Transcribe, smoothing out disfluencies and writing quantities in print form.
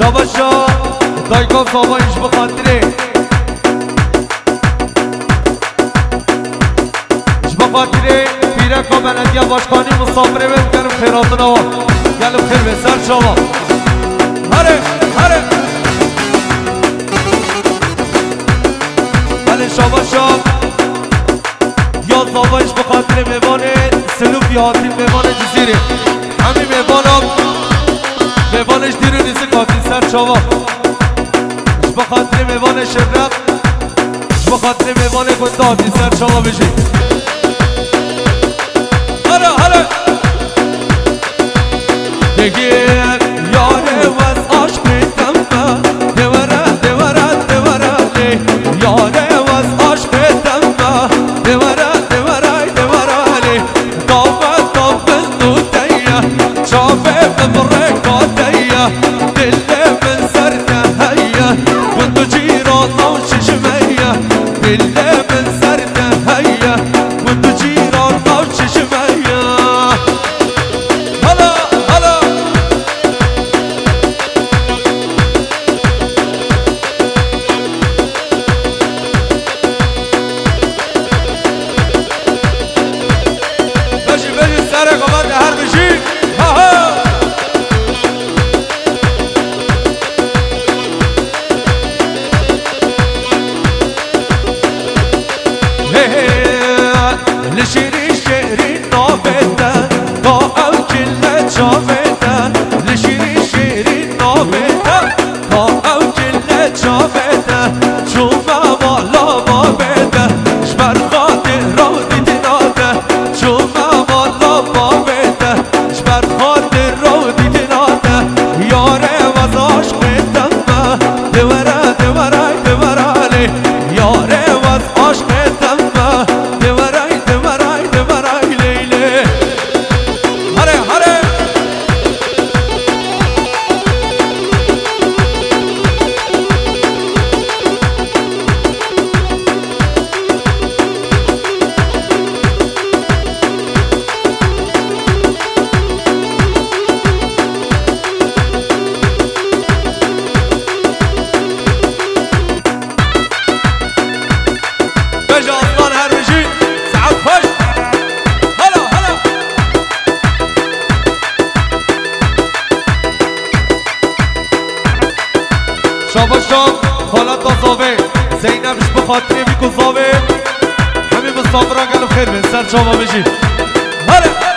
شاباشا دایگاه سامایش بخاطره بخاطره پیرکا بلدیه باشکانی مسافره بگرم خیراتنا و گلم خیر به سر شما هره هره بله شاباشا یا زابایش بخاطره میوانه سلوف یادین میوانه جزیره همین میوانم میوانش دیرو نیزه کاتین سر شما بخاطره میوانه شرق بخاطره میوانه گنده آتین سر شما بشید هلا دیگر یاره وز عشق دمه دوره لی یاره وز عشق دمه دوره لی دابه نوتیه چافه بمرکاتیه دل من سرده هیه گندو جیران و چشمیه دل من سرده هیه گندو جیران و چشمیه لشيري شيري نوبته با او كله جابته لشيري شيري نوبته با او كله جابته شوفا والا بابته شبر خاطر رودي تناده شوفا والا بابته شبر خاطر رودي تناده ياره وزاش قدمه دوره لي ياره وزاش قدمه شاباشا حالت آزاوه زینبش بخاطره بیکو زاوه همین مسافران گلو خیر به سر شما بشید هره